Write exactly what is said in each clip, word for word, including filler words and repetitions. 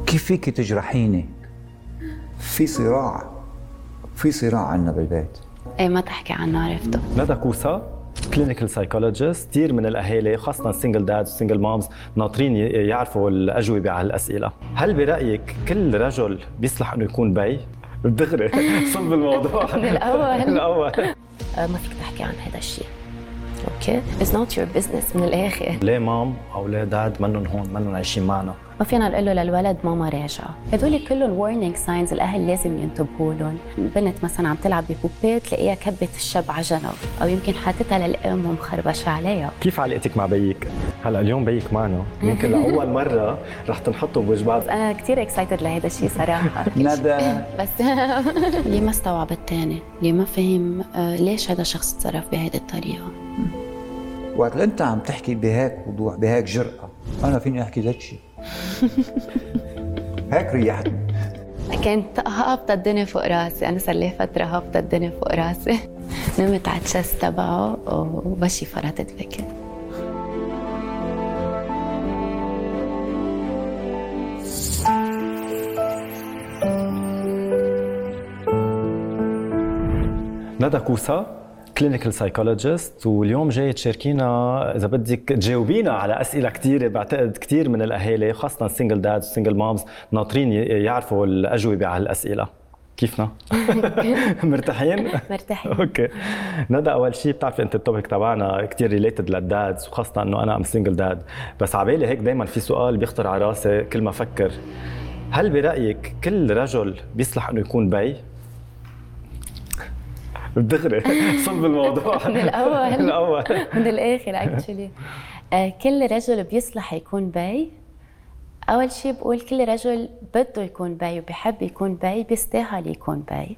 كيف فيك تجرحيني؟ في صراع في صراع عنا بالبيت. ايه ما تحكي عنه، عرفته. ندى كوسا كلينيكال سايكولوجيست. كثير من الاهالي خاصه السنجل دادز والسنجل مامز ناطرين يعرفوا الاجوبه على الاسئله. هل برايك كل رجل بيصلح انه يكون بي؟ دغري صلب الموضوع من الاول الاول ما فيك تحكي عن هذا الشيء. اوكي، اتس نوت يور بزنس من الاخر. ليه مام او ليه داد منهم هون، منهم عايشين معنا؟ ما فينا نقول له للولد ماما راجعه. هدول كلهم وارنينج ساينز الاهل لازم ينتبهوا لهم. بنت مثلا عم تلعب ببوبيه تلاقيها كبت الشب على جنب، او يمكن حاطتها للام ومخربشه عليها. كيف علاقتك مع بيك؟ هلا اليوم بيك معنا، يمكن لاول مره رح تنحطوا بوجه بعض. انا كثير اكسايتد لهذا الشيء صراحه. ندى بس اللي ما استوعب الثاني، اللي ما فهم آه ليش هذا الشخص تصرف بهذه الطريقه. وقت انت عم تحكي بهيك وضوح بهيك جرأة، انا فيني احكي ذات شيء. هيك ريحتني. كانت هابطه الدنيا فوق راسي، انا صار لي فتره هابطه الدنيا فوق راسي. نمت على الشست تبعه وبشي فرطت فكر. ندى كوسا كلينيكال سايكولوجيست، واليوم جاي تشاركينا اذا بدك تجاوبينا على اسئله كثيره. بعتقد كثير من الاهالي خاصه السنجل دادز والسنجل مامز ناطرين يعرفوا الاجوبه على الاسئله. كيفنا؟ مرتاحين؟ مرتاحين. اوكي. ندى، اول شيء بتعرفي انت التوبيك تبعنا كثير ريليتد للدادز، وخاصه انه انا ام سنجل داد، بس عبالي هيك دائما في سؤال بيخطر على راسي كل ما افكر. هل برايك كل رجل بيصلح انه يكون بي؟ دغري صلب الموضوع من الاول من الاول من الاخر. اكشلي كل رجل بيصلح يكون بي. اول شيء بقول كل رجل بده يكون بي وبيحب يكون بي، بيستاهل يكون بي.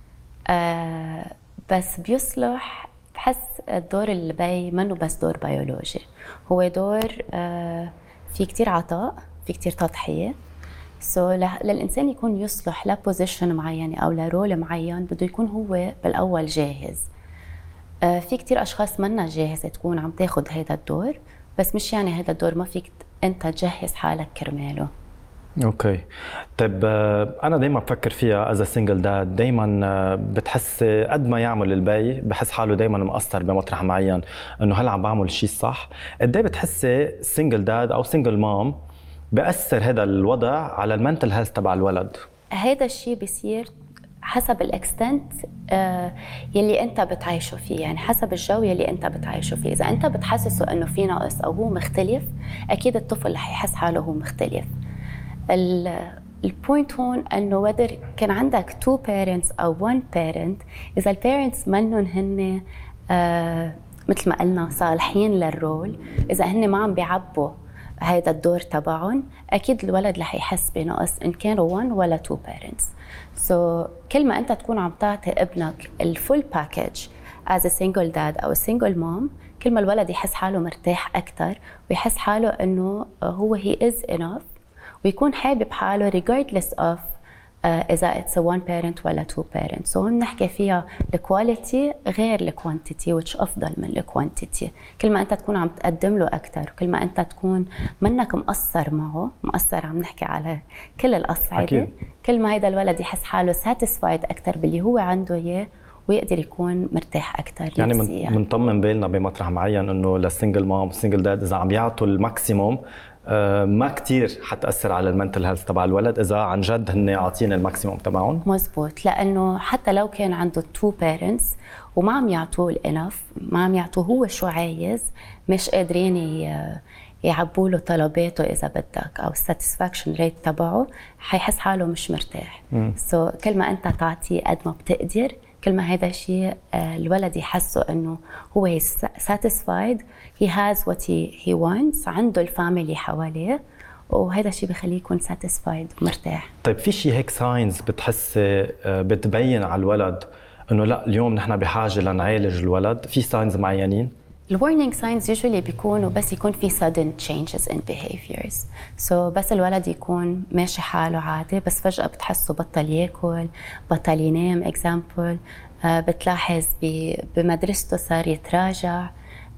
آه بس بيصلح، بحس الدور البي منه بس دور بيولوجي، هو دور آه في كتير عطاء، في كتير تضحيه. سو so, للإنسان يكون يصلح لبوزيشن معين أو لرول معين بده يكون هو بالأول جاهز. آه في كتير أشخاص منا جاهزة تكون عم تاخد هيدا الدور، بس مش يعني هيدا الدور ما فيك أنت تجهز حالك كرماله. اوكي. طيب انا دائما بفكر فيها از سنجل داد، دائما بتحس قد ما يعمل البي بحس حاله دائما مقصر بمطرح معين، انه هل عم بعمل الشيء الصح؟ قد ايه بتحسي سنجل داد او سنجل مام بأثر هذا الوضع على المنتل هيلث تبع الولد؟ هذا الشيء بيصير حسب الاكستنت آه يلي انت بتعيشه فيه، يعني حسب الجو يلي انت بتعيشه فيه. اذا انت بتحسسه انه في نقص او هو مختلف، اكيد الطفل رح يحس حاله هو مختلف. البوينت هون انه whether كان عندك two parents او one parent، اذا البيرنتس منهم هن آه مثل ما قلنا صالحين للرول، اذا هن ما عم بيعبوا هيدا الدور تبعهم، اكيد الولد رح يحس بنقص ان كانوا one ولا two parents. سو so, كل ما انت تكون عم تعطي ابنك الفول باكج as a single dad او a single mom، كل ما الولد يحس حاله مرتاح اكثر ويحس حاله انه هو he is enough، ويكون حابب حاله regardless of uh, اذا it's a one parent ولا two parents. سو so, هون نحكي فيها الكواليتي غير الكوانتيتي، which افضل من الكوانتيتي. كل ما انت تكون عم تقدم له اكثر، وكل ما انت تكون منك مقصر معه، مقصر عم نحكي على كل الاصعده، كل ما هيدا الولد يحس حاله ساتيسفايد اكثر باللي هو عنده اياه، ويقدر يكون مرتاح اكثر. يعني من منطمن بالنا بمطرح معين انه للسنجل مام والسنجل داد اذا عم يعطوا الماكسيموم ما كتير حتأثر على المنتل هيلث تبع الولد إذا عن جد هن عاطين الماكسيموم تبعهم. مزبوط، لأنه حتى لو كان عنده تو بيرنتس وما عم يعطوه الانف، ما عم يعطوه هو شو عايز، مش قادرين يعبوا له طلباته إذا بدك أو الساتسفاكشن ريت تبعه، حيحس حاله مش مرتاح. سو so, كل ما أنت تعطيه قد ما بتقدر، كل ما هذا الشيء الولد يحسه انه هو satisfied, he has what he, he wants، عنده الفاميلي حواليه، وهذا الشيء بخليه يكون satisfied ومرتاح. طيب في شيء هيك ساينز بتحسي بتبين على الولد انه لا اليوم نحن بحاجه لنعالج الولد؟ في ساينز معينين؟ الورنينج ساينز يوجولي بيكونوا بس يكون في sudden changes in behaviors. so بس الولد يكون ماشي حاله عادي، بس فجأة بتحسه بطل ياكل، بطل ينام example. uh, بتلاحظ بمدرسته صار يتراجع،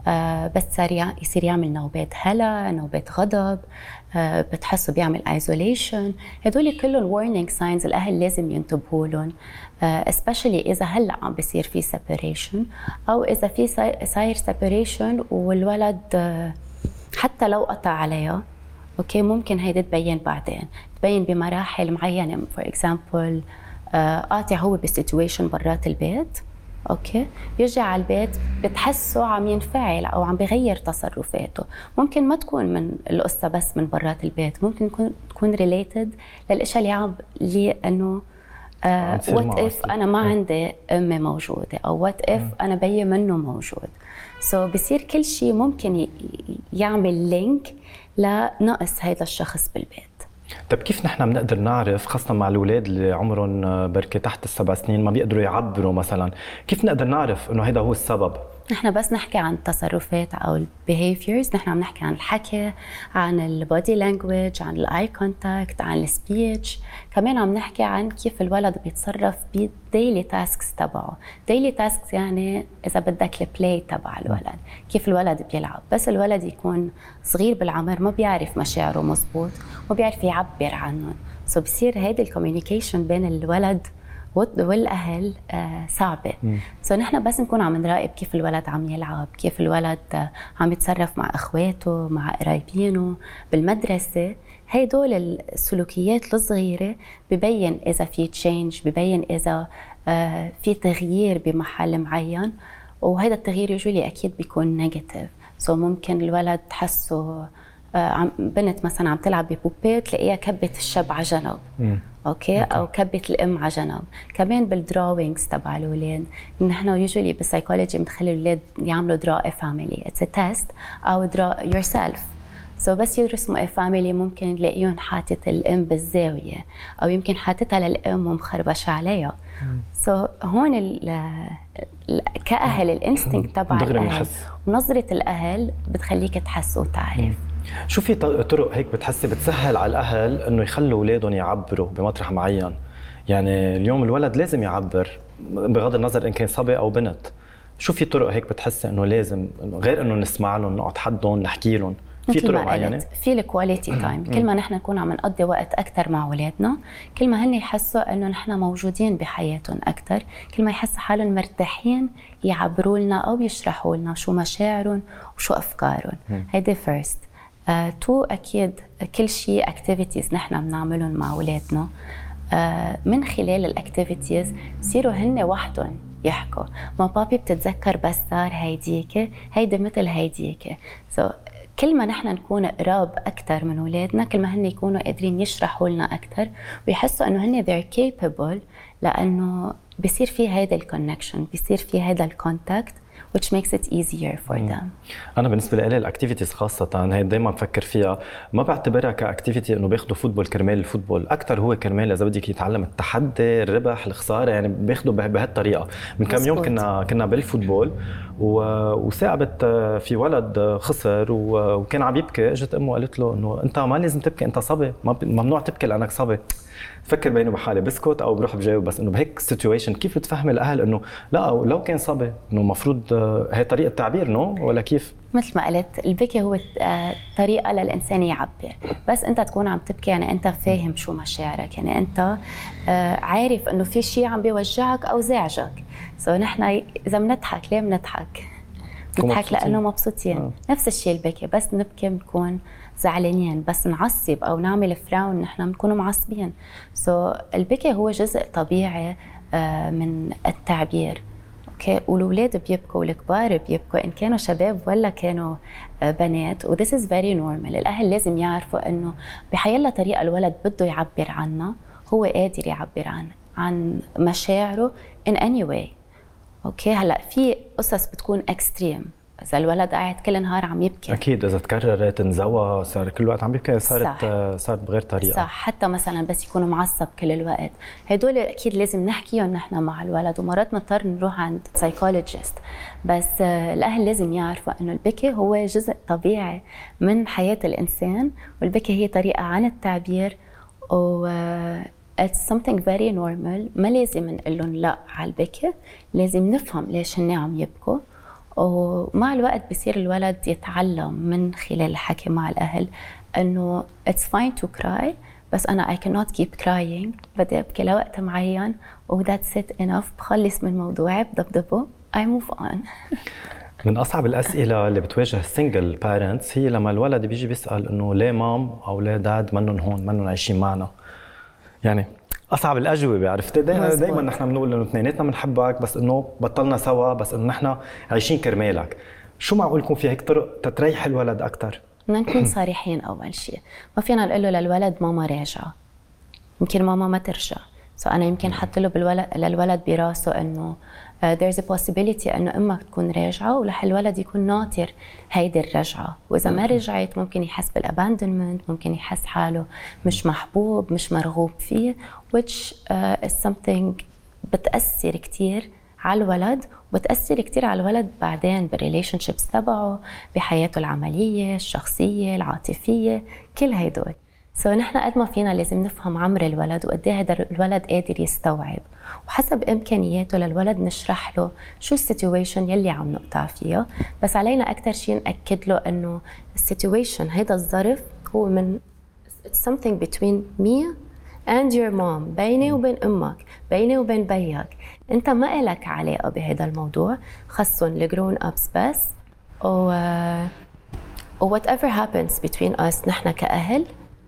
آه بس صار يصير يعمل نوبات هلا، نوبات غضب، آه بتحسوا بيعمل ايزوليشن. هدول كلهم warning signs الاهل لازم ينتبهوا لهم، آه especially اذا هلا عم بيصير في separation، او اذا في صاير separation والولد آه حتى لو قطع عليها، اوكي ممكن هيدي تبين بعدين، تبين بمراحل معينه. فور اكزامبل قاطع هو بسيتويشن برات البيت، اوكي بيرجع على البيت بتحسه عم ينفعل او عم بغير تصرفاته. ممكن ما تكون من القصه بس من برات البيت، ممكن تكون تكون ريليتد للاشياء اللي عم اللي انه وات اف انا ما عندي امي موجوده، او وات اف انا بيي منه موجود. سو so بصير كل شيء ممكن يعمل لينك لنقص هذا الشخص بالبيت. طيب كيف نحن بنقدر نعرف، خاصة مع الأولاد اللي عمرهم بركة تحت السبع سنين ما بيقدروا يعبروا مثلا، كيف نقدر نعرف إنه هذا هو السبب؟ نحن بس نحكي عن التصرفات أو البيهيفيرز، نحن عم نحكي عن الحكي، عن البودي لانجويج، عن الاي كونتاكت، عن السبيتش، كمان عم نحكي عن كيف الولد بيتصرف بالديلي تاسكس تبعه. ديلي تاسكس يعني إذا بدك البلاي تبع الولد، كيف الولد بيلعب. بس الولد يكون صغير بالعمر ما بيعرف مشاعره مزبوط، ما بيعرف يعبر عنهم، سو بصير هيدي الكوميونيكيشن بين الولد والاهل آه صعبه. سو نحن بس نكون عم نراقب كيف الولد عم يلعب، كيف الولد آه عم يتصرف مع اخواته، مع قرايبينه بالمدرسه. هدول السلوكيات الصغيره ببين اذا في تشينج، ببين اذا آه في تغيير بمحل معين، وهذا التغيير يجولي اكيد بيكون نيجاتيف. سو ممكن الولد تحسه آه بنت مثلا عم تلعب ببوبيه تلاقيها كبت الشب على جنب، اوكي او كبت الام على جنب. كمان بالدراوينجز تبع الاولاد، نحن يوجولي بالسايكولوجي بنخلي الاولاد يعملوا درا ا فاميلي، اتس ا تيست، او درا يور سيلف. سو بس يرسموا ا فاميلي ممكن نلاقيهم حاطط الام بالزاويه، او يمكن حاطتها للام ومخربشه عليها. سو so, هون ال ال كاهل الانستنكت تبع الاهل ونظره الاهل بتخليك تحس وتعرف. شو في طرق هيك بتحسي بتسهل على الاهل انه يخلوا اولادهم يعبروا بمطرح معين؟ يعني اليوم الولد لازم يعبر بغض النظر ان كان صبي او بنت. شو في طرق هيك بتحسي انه لازم، غير انه نسمع لهم، نقعد حدهم، نحكي لهم؟ في طرق معينه؟ في الكواليتي تايم. كل ما نحن نكون عم نقضي وقت اكثر مع اولادنا، كل ما هن يحسوا انه نحن موجودين بحياتهم اكثر، كل ما يحسوا حالهم مرتاحين يعبروا لنا او يشرحوا لنا شو مشاعرهم وشو افكارهم. هيدي فيرست. آه، تو أكيد كل شيء اكتيفيتيز نحن بنعملهم مع أولادنا، آه، من خلال الاكتيفيتيز بصيروا هن وحدهم يحكوا. ما بابي بتتذكر بس صار هيديك، هيدي مثل هيديك. سو so, كل ما نحن نكون قراب أكثر من أولادنا، كل ما هن يكونوا قادرين يشرحوا لنا أكثر ويحسوا إنه هن they're capable، لأنه بيصير في هيدا الكونكشن، بيصير في هيدا الكونتاكت which makes it easier for them. أنا بالنسبة لي الاكتيفيتيز خاصة هي دايما بفكر فيها، ما بعتبرها كاكتيفيتي إنه بياخدوا فوتبول كرمال الفوتبول، أكثر هو كرمال إذا بدك يتعلم التحدي، الربح، الخسارة، يعني بياخدوا بهالطريقة. من كم يوم كنا كنا بالفوتبول وثاقبت في ولد خسر وكان عم يبكي، اجت أمه قالت له إنه أنت ما لازم تبكي، أنت صبي، ممنوع تبكي لأنك صبي. فكر بيني وبحالي بسكت او بروح بجاوب، بس انه بهيك سيتويشن كيف بتفهم الاهل انه لا لو كان صبي انه المفروض هي طريقه تعبير نو ولا كيف؟ مثل ما قلت البكي هو طريقه للانسان يعبر، بس انت تكون عم تبكي يعني انت فاهم شو مشاعرك، يعني انت عارف انه في شيء عم بيوجعك او زعجك. سو نحن اذا بنضحك ليه بنضحك؟ بنضحك لانه مبسوطين. آه. نفس الشيء البكي، بس نبكي بنكون زعلانين، بس نعصب او نعمل فراون نحن بنكون معصبين. سو so, البكي هو جزء طبيعي من التعبير، اوكي. والاولاد بيبكوا والكبار بيبكوا، ان كانوا شباب ولا كانوا بنات، و this is very normal. الاهل لازم يعرفوا انه بحيالله طريقه الولد بده يعبر عنها هو قادر يعبر عن عن مشاعره in any way، اوكي. هلا في قصص بتكون اكستريم، إذا الولد قاعد كل النهار عم يبكي، أكيد إذا تكررت انزوى صار كل الوقت عم يبكي، صارت صارت بغير طريقة. صح. حتى مثلا بس يكونوا معصب كل الوقت، هدول أكيد لازم نحكيهم نحن مع الولد، ومرات نضطر نروح عند سايكولوجيست. بس الأهل لازم يعرفوا إنه البكي هو جزء طبيعي من حياة الإنسان، والبكي هي طريقة عن التعبير، و it's something very normal. ما لازم نقول لهم لا على البكي، لازم نفهم ليش هن عم يبكوا، ومع الوقت بصير الولد يتعلم من خلال الحكي مع الأهل إنه it's fine to cry، بس أنا I cannot keep crying، بدي أبكي لوقت معين و that's it enough، بخلص من موضوعي بضبضبه I move on. من أصعب الأسئلة اللي بتواجه السنجل بارنتس هي لما الولد بيجي بيسأل إنه ليه مام أو ليه داد منن هون منن عايشين معنا. يعني أصعب الأجوبة، عرفتي؟ دايما نحن بنقول إنه اثنيناتنا بنحبك بس إنه بطلنا سوا، بس إنه نحن عايشين كرمالك. شو معقول يكون في هيك طرق تتريح الولد أكثر؟ بدنا نكون صريحين. أول شيء ما فينا نقول له للولد ماما راجعة، يمكن ماما ما ترجع. سو أنا يمكن حط له بالولد للولد براسه إنه uh, there's a possibility إنه أمك تكون راجعة، ولح الولد يكون ناطر هيدي الرجعة، وإذا ما رجعت ممكن يحس بالabandonment، ممكن يحس حاله مش محبوب مش مرغوب فيه، which uh, is something بتأثر كتير على الولد، وبتأثر كتير على الولد بعدين بالريليشنشيبس تبعه، بحياته العملية الشخصية العاطفية، كل هيدول. سو so, نحن قد ما فينا لازم نفهم عمر الولد وقد ايه هذا الولد قادر يستوعب، وحسب امكانياته للولد نشرح له شو السيتويشن يلي عم نقطع فيها، بس علينا اكثر شيء ناكد له انه السيتويشن هيدا الظرف هو من it's something between me and your mom، بيني وبين امك، بيني وبين بيك، انت ما إلك علاقه بهذا الموضوع، خصهم الجرون ابس بس، و و whatever happens between us نحن كأهل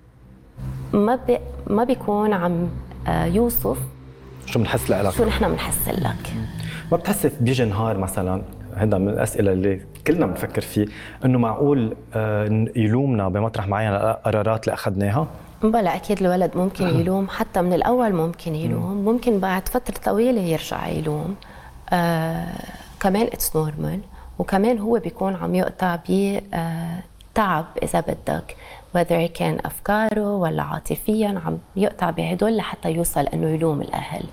ما بي ما بيكون عم يوصف شو بنحس لك، شو نحن بنحس لك. ما بتحس بيجي نهار مثلا، هذا من الاسئله اللي كلنا بنفكر فيه، انه معقول يلومنا بمطرح معين على القرارات اللي اخذناها؟ بلا اكيد الولد ممكن يلوم، حتى من الاول ممكن يلوم، ممكن بعد فتره طويله يرجع يلوم. آه كمان اتس نورمال، وكمان هو بيكون عم يقطع ب آه تعب اذا بدك، whether كان أفكاره ولا عاطفياً عم يقطع بهدول لحتى يوصل إنه يلوم الأهل.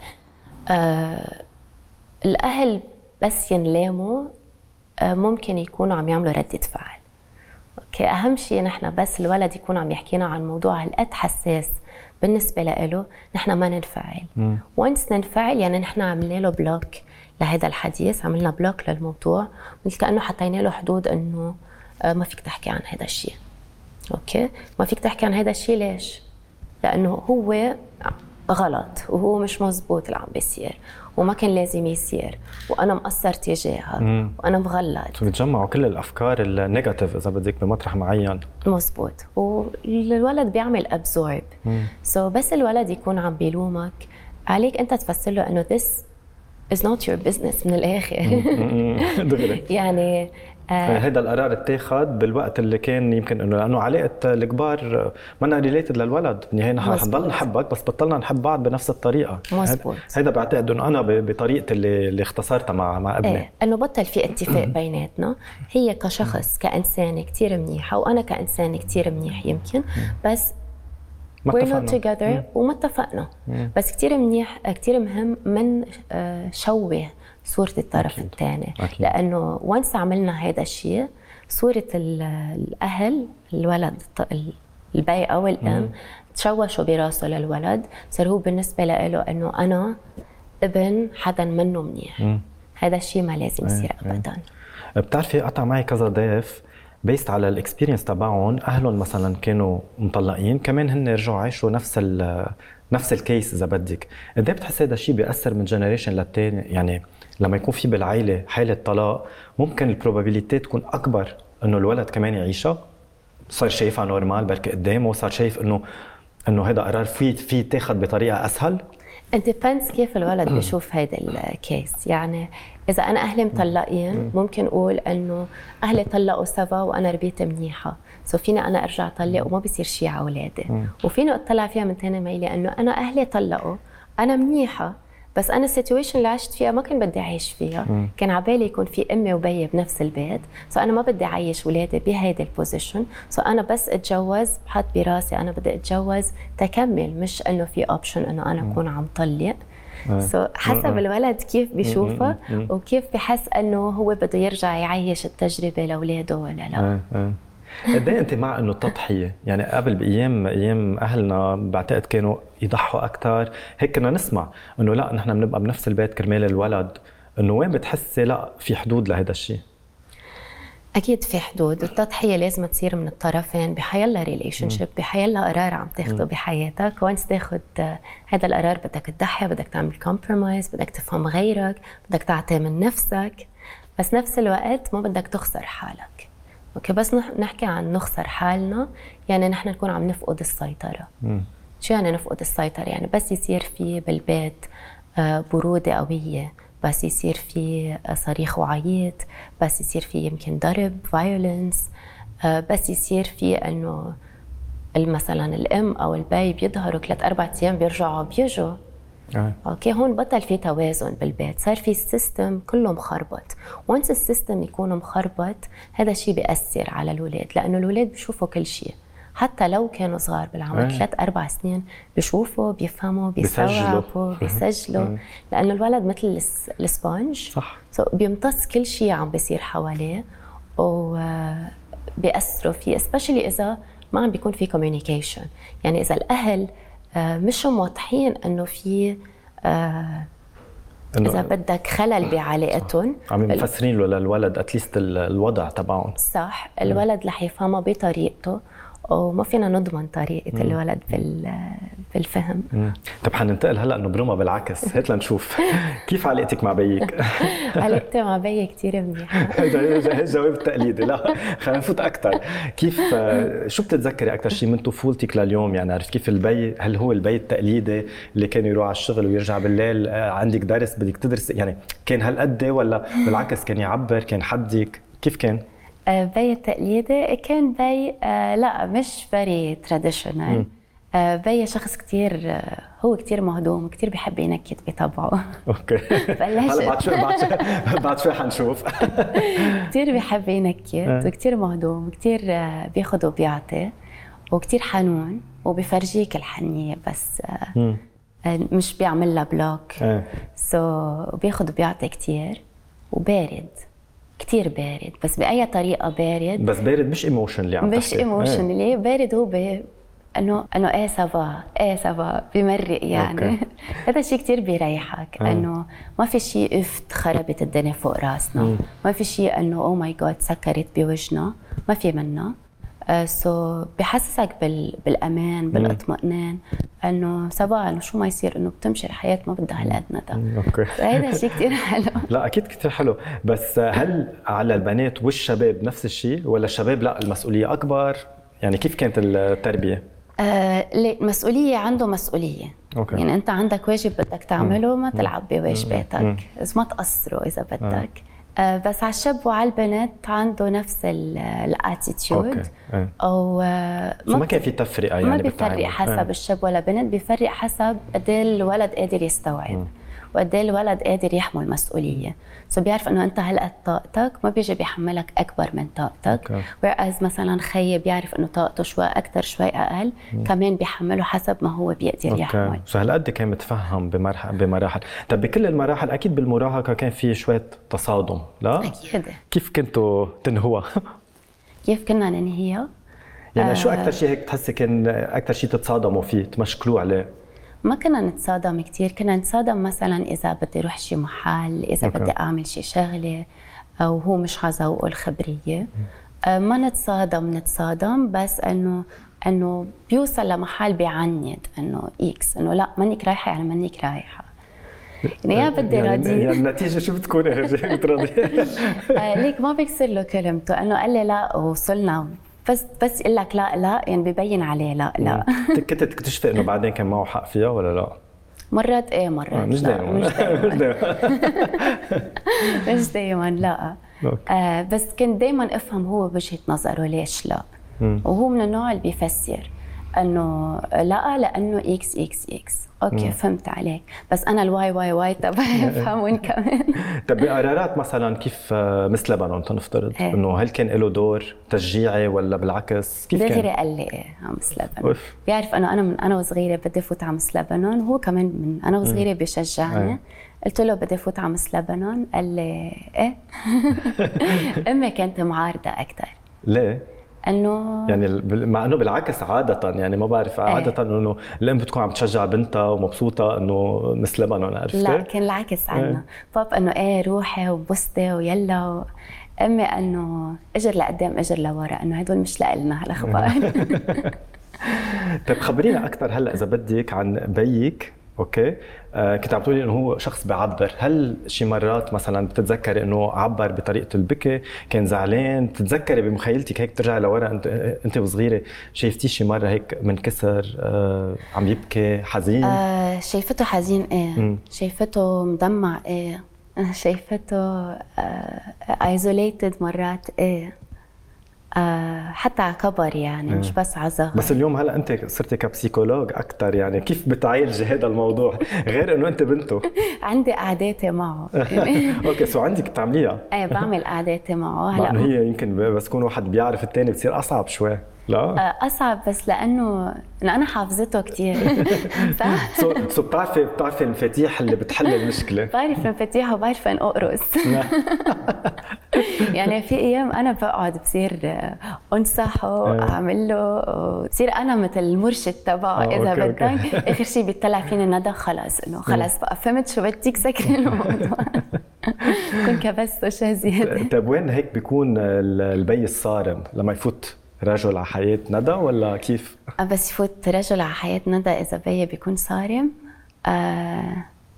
آه الأهل بس ينلاموا آه ممكن يكونوا عم يعملوا ردة فعل. أوكي، أهم شيء نحن بس الولد يكون عم يحكينا عن موضوع هالقد حساس بالنسبة له، نحن ما ننفعل. وانس ننفعل يعني نحن عملنا له بلوك لهذا الحديث، عملنا بلوك للموضوع، مثل كأنه حطينا له حدود إنه آه ما فيك تحكي عن هذا الشيء. اوكي، ما فيك تحكي عن هذا الشيء. ليش؟ لانه هو غلط وهو مش مزبوط اللي عم بيصير، وما كان لازم يصير، وانا مقصر تجاهها، وانا مغلط. بتجمعوا كل الافكار النيجاتيف اذا بدك بمطرح معين. مزبوط، والولد بيعمل ابزورب. سو so بس الولد يكون عم بيلومك، عليك انت تفسر له انه this is not your business من الاخر. يعني هذا القرار اتاخذ بالوقت اللي كان يمكن انه لانه علاقه الكبار منا ريليتد للولد، بالنهايه نحن رح نضل نحبك بس بطلنا نحب بعض بنفس الطريقه. مزبوط. هذا بعتقد انه انا بطريقتي اللي اللي اختصرتها مع مع ابني، ايه انه بطل في اتفاق بيناتنا. هي كشخص كانسان كثير منيحه، وانا كانسان كثير منيح يمكن، بس we're not together وما اتفقنا. بس كثير منيح، كثير مهم من شوه صورة الطرف الثاني، لأنه وانس عملنا هذا الشيء صورة الأهل الولد البي أو الأم تشوشوا براسه للولد، صار هو بالنسبة له إنه أنا ابن حدا منه منيح. هذا الشيء ما لازم يصير أبدا. بتعرفي قطع معي كذا ضيف بيست على الاكسبيرينس تبعهم، أهلهم مثلا كانوا مطلقين، كمان هن رجعوا عايشوا نفس ال نفس الكيس إذا بدك. قد ايه بتحس هذا الشيء بيأثر من جنريشن للتاني؟ يعني لما يكون في بالعائلة حالة طلاق ممكن البروبابيليتي تكون أكبر إنه الولد كمان يعيشها، صار شايفها نورمال بركي قدامه، وصار شايف إنه إنه هذا قرار في في تاخد بطريقة أسهل. It depends كيف الولد بيشوف هيدا الكيس. يعني إذا أنا أهلي مطلقين ممكن أقول إنه أهلي طلقوا سوا وأنا ربيت منيحة، سو فينا أنا أرجع طلق وما بيصير شيء على أولادي. وفينا أطلع فيها من تاني ميلي إنه أنا أهلي طلقوا، أنا منيحة، بس أنا السيتويشن اللي عشت فيها ما كان بدي أعيش فيها. مم. كان عبالي يكون في أمي وبي بنفس البيت، سو أنا ما بدي أعيش ولادي بهيدا البوزيشن، سو أنا بس أتجوز بحط براسي أنا بدي أتجوز تكمل، مش إنه في أوبشن إنه أنا أكون عم طلق. سو حسب الولد كيف بيشوفها وكيف بحس إنه هو بده يرجع يعيش التجربة لأولاده ولا لا. قد ايه انت مع انه التضحيه؟ يعني قبل بايام ايام اهلنا بعتقد كانوا يضحوا اكثر، هيك كنا نسمع انه لا نحن بنبقى بنفس البيت كرمال الولد، انه وين بتحسي لا في حدود لهذا الشيء؟ اكيد في حدود، والتضحيه لازم تصير من الطرفين بحيلا ريليشن شيب، بحيلا قرار عم تاخده بحياتك. وانس تاخد هذا القرار بدك تضحي، بدك تعمل كومبرومايز، بدك تفهم غيرك، بدك تعطي من نفسك، بس نفس الوقت ما بدك تخسر حالك. اوكي، بس نحكي عن نخسر حالنا يعني نحن نكون عم نفقد السيطره. مم. شو يعني نفقد السيطره؟ يعني بس يصير في بالبيت بروده قويه، بس يصير في صريخ وعيط، بس يصير في يمكن ضرب فايولنس، بس يصير في انه مثلا الام او البي بيظهروا ثلاث اربع ايام بيرجعوا بيجوا. آه. اوكي، هون بطل في توازن بالبيت، صار في السيستم كله مخربط. وانس السيستم يكون مخربط هذا الشيء بيأثر على الأولاد، لانه الأولاد بيشوفوا كل شيء حتى لو كانوا صغار بالعمر، ثلاث أربع سنين بيشوفوا بيفهموا بيستوعبوا بيسجلوا، لأنه الولد مثل السبونج، صح، بيمتص كل شيء عم بيصير حواليه وبيأثروا فيه، especially إذا ما عم بيكون في communication. يعني إذا الأهل مش موضحين إنه في إذا بدك خلل بعلاقتهم، عم مفسرين له للولد اتليست الوضع تبعهم، صح، الولد رح يفهمه بطريقته، وما فينا نضمن طريقة مم. الولد بالفهم. مم. طب حننتقل هلا انه بروما بالعكس، هات لنشوف كيف علاقتك مع بيك؟ علاقتي مع بيي كثير منيحة. هذا الجواب التقليدي، لا خلينا نفوت اكثر. كيف شو بتتذكري اكثر شيء من طفولتك لليوم؟ يعني عرفت كيف البي، هل هو البي التقليدي اللي كان يروح على الشغل ويرجع بالليل عندك درس بدك تدرس، يعني كان هالقد ولا بالعكس كان يعبر، كان حدك، كيف كان؟ بي التقليدي كان بي آه لا مش very traditional. آه بي شخص كتير آه هو كتير مهضوم، كتير بيحب ينكت بطبعه. اوكي، هلا بعد شوي بعد شوي بعد شوي حنشوف. كتير بيحب ينكت وكتير مهضوم، كتير آه بياخد وبيعطي، وكتير حنون وبيفرجيك الحنية، بس آه آه مش بيعمل لها بلوك. سو so, بياخد وبيعطي كتير، وبارد كتير بارد، بس بأي طريقة بارد. بس بارد مش ايموشنلي، عم مش ايموشنلي ايه. بارد هو ب... انه انه ايه سافا ايه سافا بمرق يعني. هذا الشيء كتير بيريحك، انه ما في شيء افت خربت الدنيا فوق راسنا، مم. ما في شيء انه او ماي جاد سكرت بوجهنا، ما في منه. سو uh, so بحسسك بال... بالامان بالاطمئنان، انه سبا انه شو ما يصير انه بتمشي الحياه ما بدها هالقد ندى. اوكي، هذا شيء كثير حلو. لا اكيد كثير حلو، بس هل على البنات والشباب نفس الشيء، ولا الشباب لا المسؤوليه اكبر؟ يعني كيف كانت التربيه؟ آه المسؤوليه عنده مسؤوليه. أوكي. يعني انت عندك واجب بدك تعمله، ما تلعب بواجباتك، اذا ما تقصروا اذا بدك. آه بس على الشاب وعلى البنات عنده نفس الاتيتيود، او ما, ما كان في تفرقه يعني، ما بيفرق حسب اه. الشاب ولا بنت، بيفرق حسب قد ايه الولد قادر يستوعب وقد ايه الولد قادر يحمل مسؤوليه. سو بيعرف انه انت هلقت طاقتك، ما بيجي بيحملك اكبر من طاقتك. وإذا مثلا خي بيعرف انه طاقته شوي اكثر شوي اقل، مم. كمان بيحمله حسب ما هو بيقدر أوكي. يحمل. سو هالقد كان متفهم بمرحله بمراحل. طب بكل المراحل اكيد بالمراهقه كان في شويه تصادم، لا؟ اكيد. كيف كنتوا تنهوها؟ كيف كنا ننهيها؟ يعني آه شو اكثر شيء هيك تحسي كان اكثر شيء تتصادموا فيه تمشكلوا عليه؟ ما كنا نتصادم كتير، كنا نتصادم مثلا إذا بدي أروح شي محل، إذا أوكي. بدي أعمل شي شغلة أو هو مش على ذوقه الخبرية. آه ما نتصادم نتصادم بس إنه إنه بيوصل لمحل بيعند إنه إكس، إنه لا منك رايحة يعني منك رايحة، يعني يا بدي يعني راضي. يعني النتيجة شو بتكون يا رجال بتراضي؟ آه ليك ما بيكسر له كلمته، إنه قال لي لا وصلنا، بس بس يقول لك لا لا يعني ببين عليه لا لا. كنت تكتشفي انه بعدين كان معه حق فيها ولا لا؟ مرات ايه مرات آه مش دائما مش دائما مش دائما لا. آه بس كنت دائما افهم هو بوجهة نظره ليش لا. مم. وهو من النوع اللي بيفسر انه لا لانه اكس اكس اكس اوكي مم. فهمت عليك، بس انا الواي واي واي تبعي افهمون كمان. طب بقرارات مثلا كيف مثل لبنان تنفترض ايه. انه هل كان له دور تشجيعي ولا بالعكس كيف كان؟ دغري قال لي ايه على مس لبنان، بيعرف انه انا من انا وصغيره بدي فوت على مس لبنان، هو كمان من انا وصغيره بيشجعني. قلت له بدي فوت على مس لبنان، قال لي ايه. امي كانت معارضه اكثر. ليه؟ انه يعني مع انه بالعكس عاده يعني ما بعرف عاده ايه. انه الام بتكون عم تشجع بنتها ومبسوطه انه مس لبنان، عرفتي؟ لا كان العكس عنا. ايه. بابا انه ايه روحي وبوستي ويلا و... امي انه اجر لقدام اجر لورا، انه هدول مش لنا هالاخبار. طيب خبرينا اكثر هلا اذا بدك عن بيك. اوكي آه كنت عم تقولي انه هو شخص بيعبر، هل شي مرات مثلا بتتذكري انه عبر بطريقه البكي، كان زعلان، بتتذكري بمخيلتك هيك ترجعي لورا انت انت وصغيره شايفتيه شي مره هيك منكسر آه عم يبكي حزين؟ آه شايفته حزين ايه، م. شايفته مدمع ايه، شايفته ايزوليتد uh, مرات ايه، آه حتى على كبر يعني مش بس على صغر. بس اليوم هلا انت صرتي كبسيكولوج اكثر، يعني كيف بتعالجي هذا الموضوع غير انه انت بنته؟ عندي قعداتي معه. اوكي سو عندك بتعمليها؟ ايه بعمل قعداتي معه. هلا هي يمكن بس يكون واحد بيعرف الثاني بتصير اصعب شوي. لا اصعب بس لانه لأ انا حافظته كثير. صح سو سو بتعرفي بتعرفي المفاتيح اللي بتحل المشكله؟ بعرف المفاتيح وبعرف ان اقرص. يعني في ايام انا بقعد بصير انصحه اعمل له، بصير انا مثل المرشد تبعه اذا بدك. اخر شيء بيطلع فيني ندى خلص انه خلص بقى فهمت شو بدك سكري الموضوع. كنت كبسته شيء زياده. طيب وين هيك بيكون البي الصارم لما يفوت رجل على حياة ندى ولا كيف؟ بس يفوت رجل على حياة ندى إذا بيي بيكون صارم؟ آه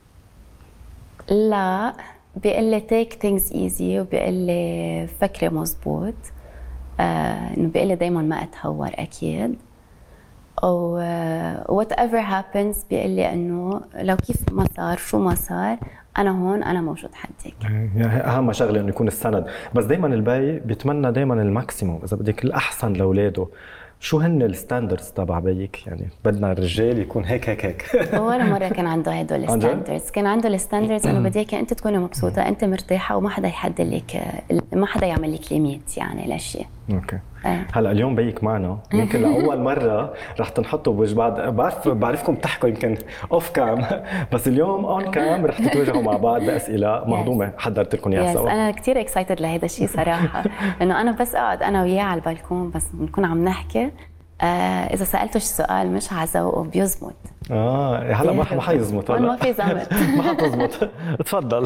لا، بيقول لي take things easy وبيقول لي فكري مزبوط، آه إنه بيقول لي دايما ما أتهور أكيد، أو uh, whatever happens بيقول لي إنه لو كيف ما صار شو ما صار أنا هون أنا موجود حدك. يعني أهم شغلة إنه يكون السند، بس دايما البي بيتمنى دايما الماكسيموم إذا بدك الأحسن لأولاده. شو هن الستاندردز تبع بيك؟ يعني بدنا الرجال يكون هيك هيك هيك. ولا مرة كان عنده هدول الستاندردز، كان عنده الستاندردز إنه بدي إياك أنت تكوني مبسوطة، أنت مرتاحة وما حدا يحدد لك، ما حدا يعمل لك ليميت يعني لأشياء. اوكي أه. هلا اليوم بيك معنا، يمكن لاول مره رح تنحطوا بوجه بعض، بعرف بعرفكم بتحكوا يمكن اوف كام، بس اليوم اون كام رح تتواجهوا مع بعض باسئله مهضومه حضرت لكم اياها سوا. انا كثير اكسايتد لهذا الشيء صراحه، انه انا بس اقعد انا وياه على البلكون بس بنكون عم نحكي، آه اذا سالته شي سؤال مش على ذوقه بيزمط. اه هلا ما ما حيزمط، هلا ما في زمط. ما حتزمط. تفضل.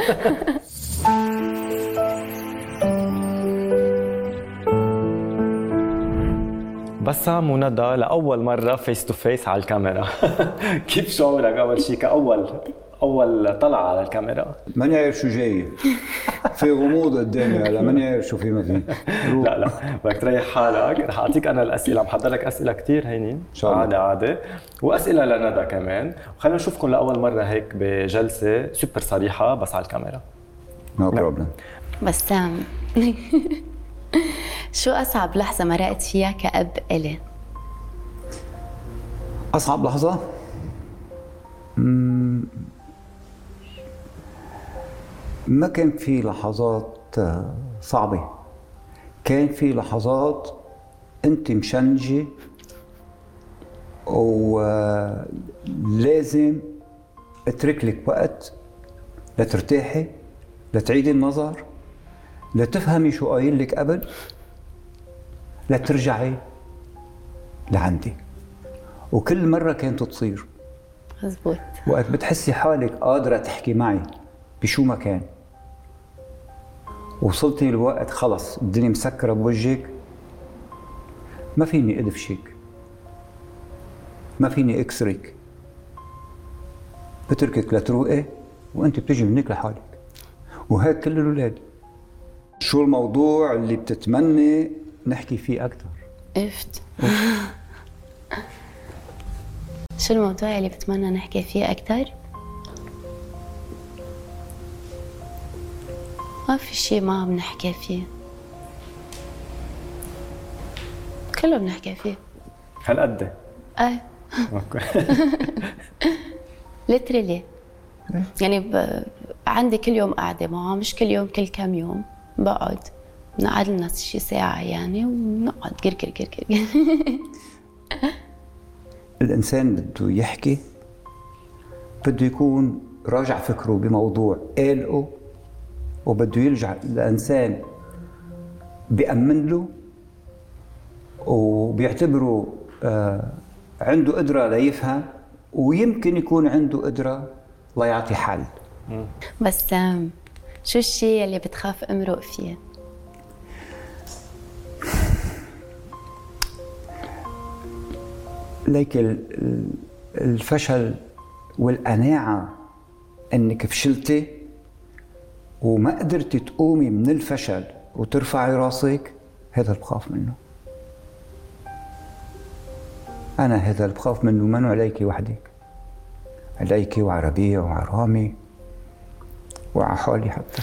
بسام وندى لأول مرة فيس تو فيس على الكاميرا. كيف شعورك أول شيء كأول أول طلعة على الكاميرا؟ ماني عارف شو جاي، في غموض قدامي هلا ماني عارف شو في ما في. لا لا بدك تريح حالك، رح أعطيك أنا الأسئلة، محضر لك أسئلة كثير هينين عادي عادي، وأسئلة لندى كمان، وخلينا نشوفكم لأول مرة هيك بجلسة سوبر صريحة بس على الكاميرا. نو بروبلم. بسام شو أصعب لحظة مرقت فيها كأب إلي؟ أصعب لحظة؟ مم... ما كان في لحظات صعبة، كان في لحظات أنت مشنجة ولازم اترك لك وقت لترتاحي، لتعيدي النظر، لتفهمي شو قايل لك قبل، لترجعي لعندي. وكل مرة كانت تصير مزبوط. وقت بتحسي حالك قادرة تحكي معي بشو ما كان، وصلتي الوقت خلص الدنيا مسكرة بوجهك، ما فيني ادفشك، ما فيني اكسرك، بتركك لتروقي وانت بتجي منك لحالك. وهيك كل الاولاد. شو الموضوع اللي بتتمني نحكي فيه أكثر؟ قفت. شو الموضوع اللي بتمنى نحكي فيه أكثر؟ ما في شيء ما عم نحكي فيه، كله بنحكي فيه. هالقد؟ ايه. اوكي. ليترلي يعني ب... عندي كل يوم قاعدة معه، مش كل يوم كل كم يوم بقعد بنقعد لنا شي ساعة يعني ونقعد قر قر قر قر. الإنسان بده يحكي، بده يكون راجع فكره بموضوع قالقه، وبده يرجع لإنسان بيأمن له وبيعتبره آه عنده قدرة ليفهم، ويمكن يكون عنده قدرة ليعطي حل. بس شو الشيء اللي بتخاف امرق فيه؟ ليك ال- ال- الفشل والقناعة انك فشلتي وما قدرتي تقومي من الفشل وترفعي راسك، هذا اللي بخاف منه. انا هذا اللي بخاف منه، منو عليكي وحدك، عليكي وعلى ربيع وعلى رامي وعلى حالي حتى.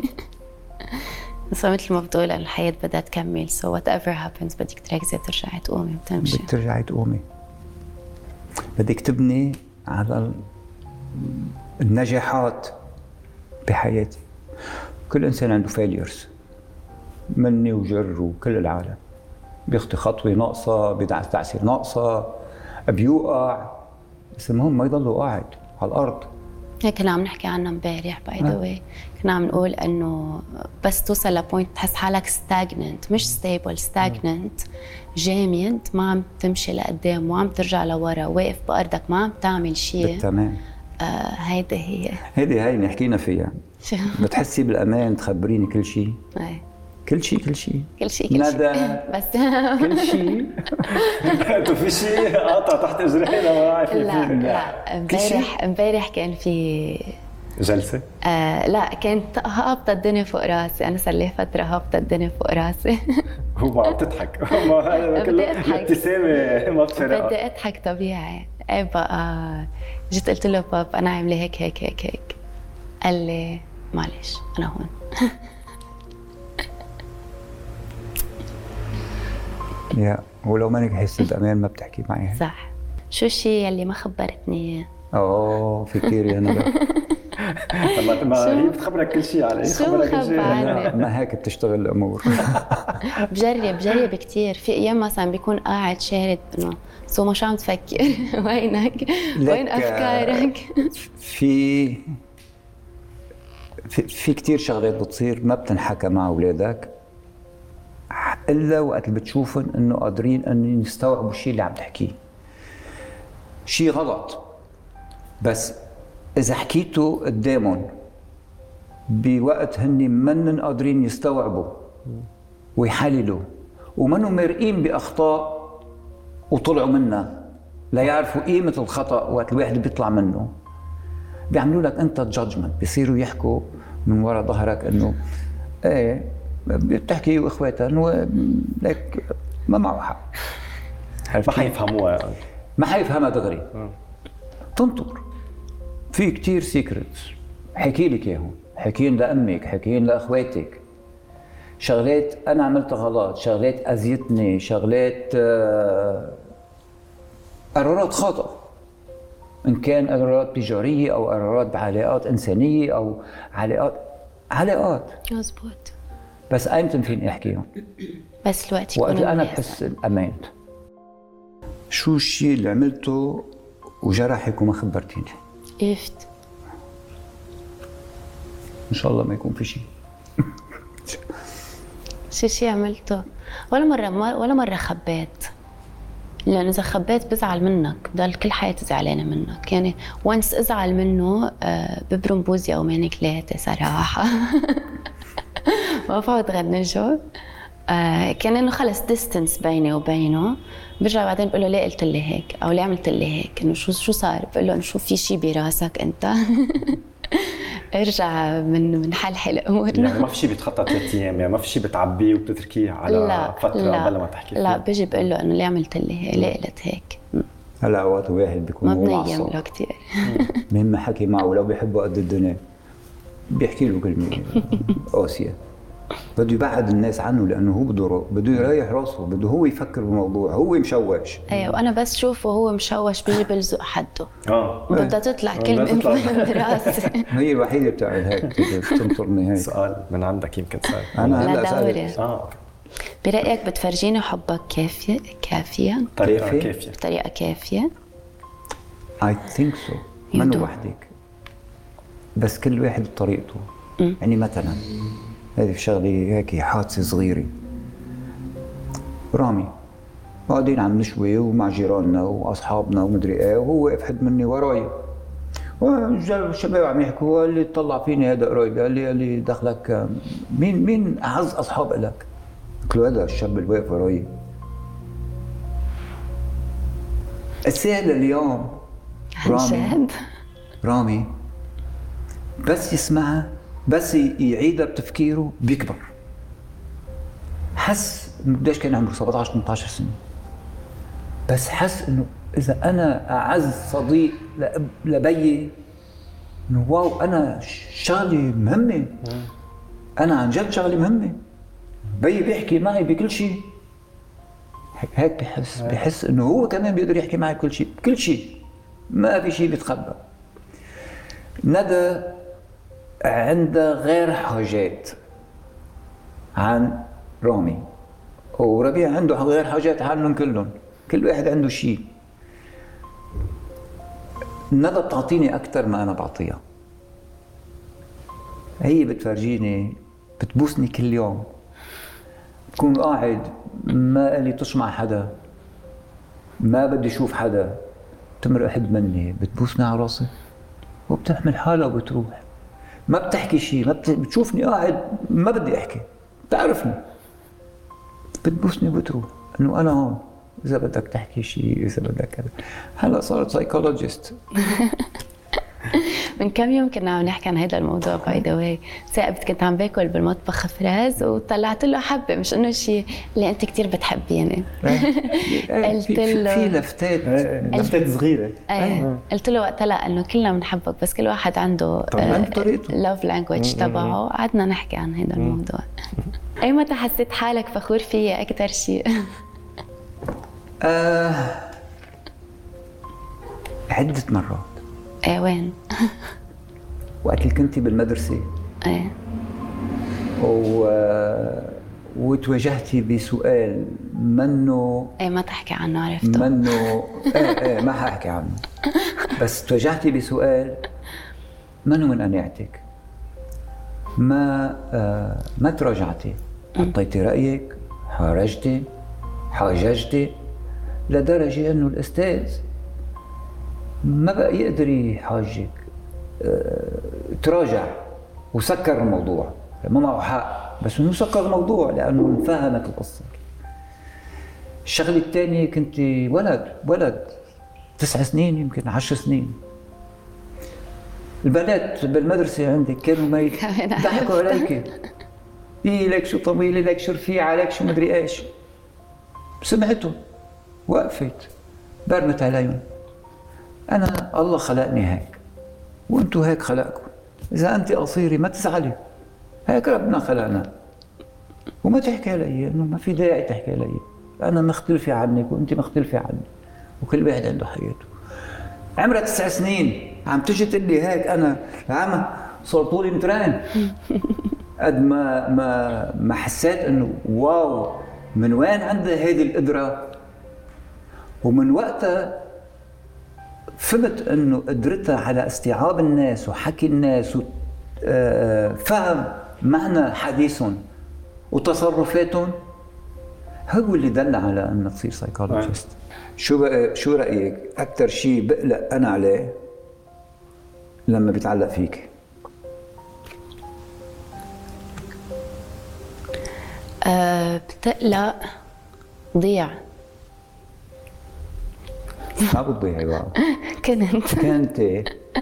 بس مثل ما بتقول الحياة بدها تكمل، so whatever happens بدك تركزي ترجعي تقومي وتمشي. بدك ترجعي تقومي، بدك تبني على النجاحات بحياتي. كل انسان عنده فيليرز، مني وجر وكل العالم، بيخطي خطوه ناقصه، بيدعس دعسه ناقصه، بيوقع، بس المهم ما يضلوا قاعد على الارض. هيك كنا عم نحكي عنها امبارح باي ذا واي، كنا عم نقول انه بس توصل لبوينت تحس حالك ستاجننت، مش ستيبل، ستاجننت، جامد، ما عم تمشي لقدام وعم ترجع لورا، واقف بارضك ما عم تعمل شيء. تمام. آه هيدي هي. هيدي هاي اللي حكينا فيها. بتحسي بالامان تخبريني كل شيء. ايه كل شيء كل شيء كل شيء كل ندى شيء بس كل شيء. انتوا في شيء قاطع تحت اجرينا ما عارف لا لا امبارح امبارح كان في جلسه. آه لا كانت هابطة الدنيا فوق راسي، انا صار لي فتره هابطة الدنيا فوق راسي. هو عم تضحك. ما هذا كله الابتسامه ما بتفرق. بدي اضحك طبيعي. ايه بقى جيت قلت له باب انا عامله هيك هيك هيك هيك، قال لي معلش انا هون. يا ولو مانك حاسه بامان ما بتحكي معي. صح. شو الشيء يلي ما خبرتني اياه؟ اوه في كثير يا ندى. ما ما هي بتخبرك كل شيء علي. شو خبرك كل شيء. خبرني؟ ما هيك بتشتغل الامور. بجرب بجرب كثير. في ايام مثلا بيكون قاعد شارد انه سو ما شو عم تفكر؟ وينك؟ وين افكارك؟ في في, في كثير شغلات بتصير ما بتنحكى مع اولادك الا وقت اللي بتشوفن انه قادرين انه يستوعبوا الشيء اللي عم تحكيه. شيء غلط، بس اذا حكيته قدامهم بوقت هن منن قادرين يستوعبوا ويحللوا ومنهم مرقين باخطاء وطلعوا منها ليعرفوا قيمه الخطا وقت الواحد بيطلع منه، بيعملوا لك انت جادجمنت، بيصيروا يحكوا من وراء ظهرك انه ايه بتحكي واخواتها انه لك ما معه حق. ما حيفهموها يعني. ما حيفهمها دغري. تنطر. في كتير سيكريتس حكي لك اياهم، حكين لامك، حكين لاخواتك، شغلات انا عملتها غلط، شغلات اذيتني، شغلات آه قرارات خطأ، ان كان قرارات تجاريه او قرارات بعلاقات انسانيه او علاقات علاقات مزبوط. بس ايمتى فيني احكيهم؟ بس الوقت وقت يكون انا مناسب. بحس الامان. شو الشيء اللي عملته وجرحك وما خبرتيني؟ قفت. ان شاء الله ما يكون في شيء. شو شي عملته؟ ولا مرة ولا مرة خبيت، لأنه إذا خبيت بزعل منك، بضل كل حياتي زعلانة منك، يعني وانس أزعل منه آه ببرم بوزي أو ماني كلاتي صراحة. ما بفوت غنجه. آه كان إنه خلص ديستنس بيني وبينه، برجع بعدين بقول له ليه قلت لي هيك أو ليه عملت لي هيك، إنه شو شو صار؟ بقول له إنه شو في شيء براسك أنت. ارجع من من حلحل امورنا. يعني ما في شيء بيتخطى ثلاث ايام، يعني ما في شيء بتعبيه وبتتركيه على لا فتره لا قبل ما تحكي فيه. لا بيجي بقول له انه ليه عملت لي هيك، ليه قلت هيك. هلا اوقات واحد بيكون ما هو بنيم معصب، له كثير. مهما حكي معه ولو بيحبه قد الدنيا بيحكي له كلمه قاسيه، بده يبعد الناس عنه لانه هو بده بده يريح راسه، بده هو يفكر بالموضوع، هو مشوش. ايه وانا بس شوفه هو مشوش بيجي بلزق حده. اه بدها تطلع كلمه من راسي. هي الوحيده اللي بتعمل هيك، تنطرني هيك. سؤال من عندك يمكن سؤال. انا هلا لا دوري. سألت. اه برايك بتفرجيني حبك كافيه كافيه طريقه كافية؟ كافيه. بطريقه كافيه؟ I think so. You منو do. وحدك، بس كل واحد بطريقته. يعني مثلا هذه في شغله هيك حادثه صغيره، رامي قاعدين عم نشوي ومع جيراننا واصحابنا ومدري ايه، وهو واقف حد مني وراي، والشباب عم يحكوا، قال لي طلع فيني هذا قرايبي، قال لي قال لي دخلك مين مين اعز اصحاب لك؟ قلت له هذا الشاب اللي واقف وراي. السهل اليوم رامي عن جد؟ رامي بس يسمعها بس يعيدها بتفكيره بيكبر. حس قديش كان عمره سبعة عشر ثمانية عشر سنة، بس حس انه اذا انا اعز صديق لبيي انه واو انا شغلي مهمة، انا عن جد شغلي مهمة، بيي بيحكي معي بكل شيء. هيك بحس بحس انه هو كمان بيقدر يحكي معي بكل شيء بكل شيء، ما في شيء بيتخبى. ندى عندها غير حاجات عن رامي، وربيع عنده غير حاجات عنهم كلهم، كل واحد عنده شيء. ندى بتعطيني أكثر ما أنا بعطيها. هي بتفرجيني، بتبوسني كل يوم، بكون قاعد ما لي طش مع حدا، ما بدي أشوف حدا، تمرق حد مني بتبوسني على راسي وبتحمل حالها وبتروح. ما بتحكي شيء، ما بت... بتشوفني قاعد ما بدي أحكي، بتعرفني، بتبوسني وبتروح إنه أنا هون إذا بدك تحكي شيء، إذا بدك كذا. هلا صارت سايكولوجيست. من كم يوم كنا عم نحكي عن هذا الموضوع باي ذا واي، ثاقبت كنت عم باكل بالمطبخ فراز وطلعت له حبه، مش انه شيء اللي انت كثير بتحبيني. قلت له في لفتات لفتات صغيره. ايه قلت له وقتها انه كلنا بنحبك بس كل واحد عنده طريقته لاف لانجويج تبعه. قعدنا نحكي عن هذا الموضوع. اي متى حسيت حالك فخور فيي اكثر شيء؟ آه عدة مرات. ايه وين؟ وقت اللي كنتي بالمدرسة ايه و... وتواجهتي بسؤال منه ايه ما تحكي عنه، عرفته منه ايه ايه ما حاحكي عنه، بس تواجهتي بسؤال منه من قناعتك، ما آه ما تراجعتي، حطيتي رأيك، حارجتي حاججتي لدرجة انه الاستاذ ما بقى يقدر يحاجك، أه، تراجع وسكر الموضوع، ما معه حق بس انه سكر الموضوع لانه انفهمت القصه. الشغله الثانيه كنت ولد ولد تسع سنين يمكن عشر سنين، البنات بالمدرسه عندك كانوا ما يضحكوا عليك، إيه لك شو طويله، لك شو رفيعه، لك شو مدري ايش. سمعته وقفت برمت عليهم. أنا الله خلقني هيك وأنتوا هيك خلقكم، إذا أنت قصيرة ما تزعلي، هيك ربنا خلقنا، وما تحكي علي إنه ما في داعي تحكي علي، أنا مختلفة عنك وأنت مختلفة عني، وكل واحد عنده حياته. عمرها تسع سنين عم تجي تقول لي هيك، أنا عم صار طولي مترين. قد ما ما ما حسيت إنه واو من وين عندها هذه القدرة، ومن وقتها فهمت انه قدرتها على استيعاب الناس وحكي الناس وفهم معنى حديثهم وتصرفاتهم هو اللي دل على ان تصير سايكولوجيست. شو بقى شو رايك اكثر شيء بقلق انا عليه لما بيتعلق فيك؟ أه بتقلق ضيع. ما بتضيعي بقى. كنت كنت ايه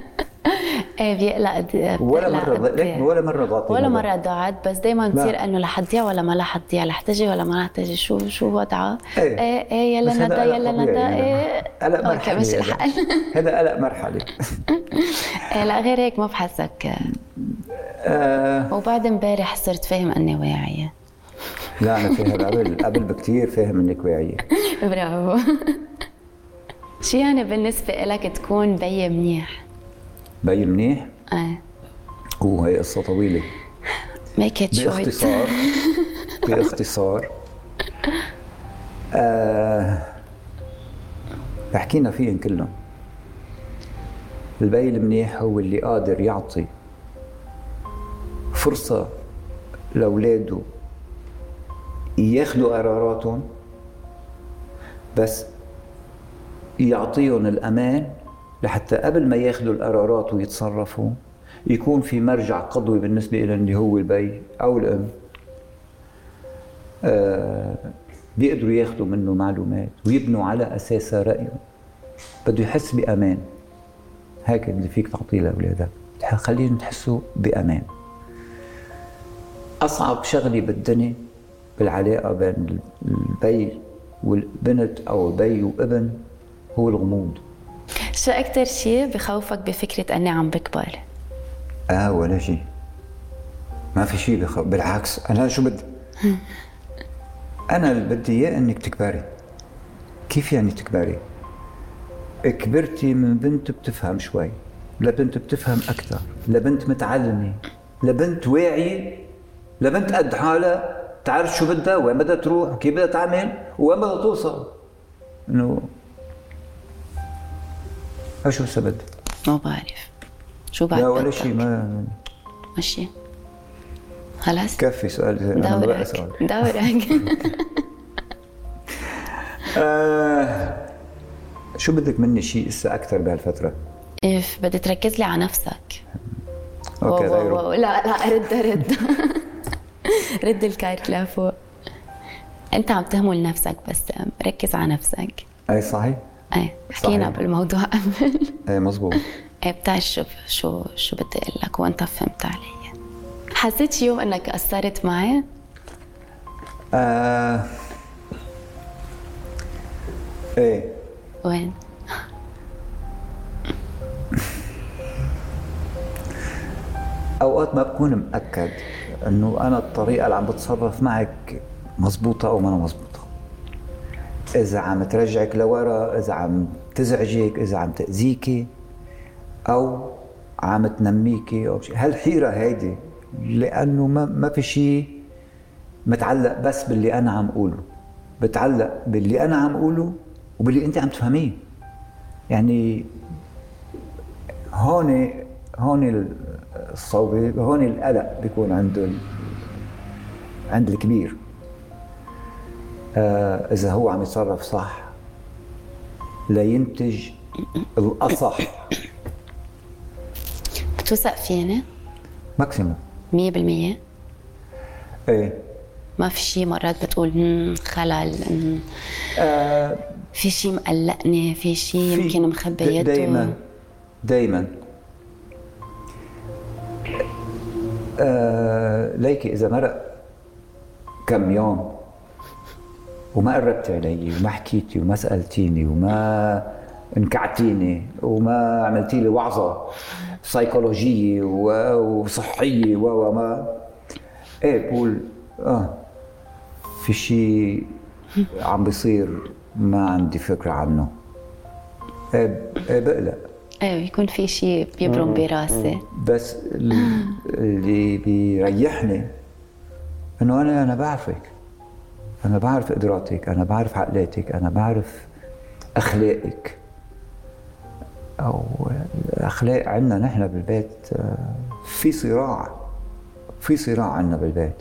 بيقلق ولا مرة ضاعت ولا مرة ضاعت ولا مرة ضاعت، بس دايما بتصير انه رح تضيع ولا ما رح تضيع، رح تجي ولا ما رح تجي، شو شو وضعها؟ ايه ايه, إيه يلا ندى يلا ندى ايه قلق مرحلي. مش الحل. هذا قلق مرحلي. إيه لا غير هيك ما بحسك. آه وبعد امبارح صرت فاهم اني واعية. لا انا فاهم قبل قبل بكثير فاهم انك واعية. برافو. شو يعني بالنسبة لك تكون بي منيح؟ بي منيح؟ ايه اوه هي قصة طويلة. ميك ات شورت. باختصار باختصار آه حكينا فيهم كلهم. البي المنيح هو اللي قادر يعطي فرصة لأولاده ياخذوا قراراتهم، بس يعطيهم الأمان لحتى قبل ما ياخذوا القرارات ويتصرفوا يكون في مرجع قضوي بالنسبة لهم اللي هو البي أو الأم، آه بيقدروا ياخذوا منه معلومات ويبنوا على أساسها رأيهم. بده يحس بأمان. هيك اللي فيك تعطيه لأولادك، خليهم يحسوا بأمان. أصعب شغلة بالدنيا بالعلاقة بين البي والبنت أو البي وابن هو الغموض. شو أكتر شيء بخوفك بفكرة أني عم بكبر؟ آه ولا شيء، ما في شيء بخوف، بالعكس أنا شو بدي؟ أنا اللي بدي إياه إنك تكبري. كيف يعني تكبري؟ كبرتي من بنت بتفهم شوي لبنت بتفهم أكثر، لبنت متعلمة، لبنت واعية، لبنت قد حالها تعرف شو بدها، وين بدها تروح، وكيف بدها تعمل، وين بدها توصل. إنه شو السبب؟ ما بعرف شو بعد. لا ولا شيء، ما ماشي خلاص كفي سؤال. أنا ما بقى سؤال. دورك. آه شو بدك مني شيء هسه أكثر بهالفترة؟ إف بدي تركز لي على نفسك. أوكي غيره. لا لا رد رد. رد الكارت لفوق. أنت عم تهمل نفسك، بس ركز على نفسك. أي صحيح؟ ايه حكينا بالموضوع قبل. ايه مزبوط. ايه بتعرف شو شو شو بدي اقول لك وانت فهمت علي. حسيت يوم انك قصرت معي؟ آه ايه. وين؟ اوقات ما بكون مأكد انه انا الطريقة اللي عم بتصرف معك مزبوطة او ما مزبوطة. اذا عم ترجعك لورا، اذا عم تزعجك، اذا عم تأذيكي او عم تنميكي او شيء. هالحيرة هيدي لانه ما ما في شيء متعلق بس باللي انا عم اقوله، بتعلق باللي انا عم اقوله وباللي انت عم تفهميه. يعني هون هون الصوبة، هون القلق بيكون عند عند الكبير. آه إذا هو عم يتصرف صح لينتج الأصح. بتوثق فيني؟ ماكسيموم مية بالمية؟ ايه. ما في شيء مرات بتقول مم خلل، مم آه في شيء مقلقني، في شيء يمكن مخبيته؟ دايما دايما آه ليكي إذا مرق كم يوم وما قربتي علي وما حكيتي وما سألتيني وما انكعتيني وما عملتي لي وعظة سيكولوجية وصحية وما ايه بقول اه في شيء عم بيصير ما عندي فكرة عنه. ايه, إيه بقلق. ايه يكون في شيء بيبرم براسي. بس اللي بيريحني انه انا انا بعرفك، انا بعرف قدراتك، انا بعرف عقلاتك، انا بعرف اخلاقك. او الاخلاق عندنا نحن بالبيت في صراع، في صراع عندنا بالبيت.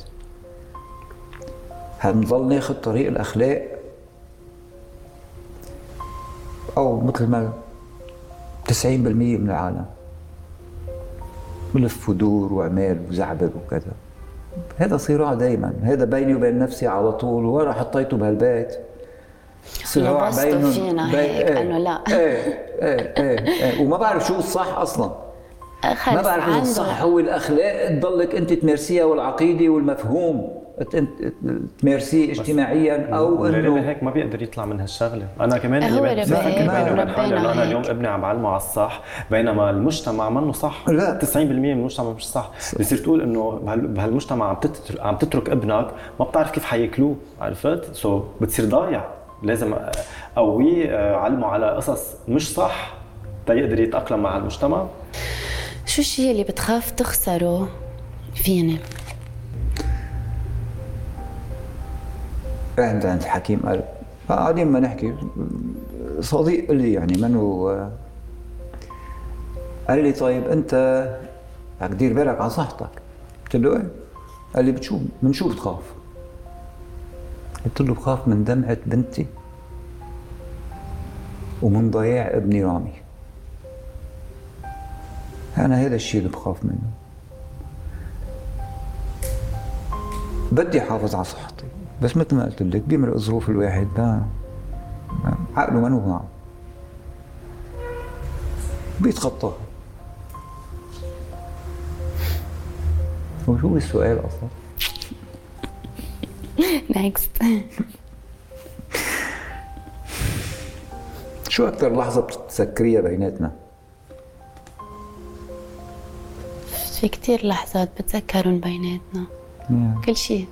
هل نضل ناخذ طريق الاخلاق او مثل ما تسعين بالمية من العالم بلف ودور وعمال وزعبل وكذا؟ هذا صراع دايما، هذا بيني وبين نفسي على طول. وانا حطيته بهالبيت صراع بينهم فينا بي... هيك ايه انه لا ايه ايه ايه ايه وما بعرف شو الصح اصلا. ما بعرف اذا الصح هو الاخلاق تضلك انت تمارسيها والعقيده والمفهوم تمارسيه اجتماعيا، او انه هيك ما بيقدر يطلع من هالشغله. انا كمان هو اللي ربنا انا اليوم ابني عم بعلمه على الصح بينما المجتمع منه صح. لا تسعين بالمية من المجتمع مش صح. بصير تقول انه بهالمجتمع عم تترك عم تترك ابنك ما بتعرف كيف حياكلوه، عرفت؟ سو بتصير ضايع. لازم قويه علمه على قصص مش صح تيقدر يتاقلم مع المجتمع. شو الشيء اللي بتخاف تخسره فيني؟ عند عند الحكيم قال قاعدين ما نحكي، صديق لي يعني منو قال لي طيب انت بدك تدير بالك على صحتك. قلت له ايه؟ قال لي بتشوف من شو بتخاف؟ قلت له بخاف من دمعة بنتي ومن ضياع ابني رامي. أنا هذا الشيء اللي بخاف منه. بدي أحافظ على صحتي بس مثل ما قلت لك بيمرق ظروف الواحد ما عقله ما نوع. بيتخطاها. وشو السؤال اصلا؟ نيكست. شو اكثر لحظه بتتذكريها بيناتنا؟ في كتير لحظات بتذكرون بيناتنا. yeah. كل شيء.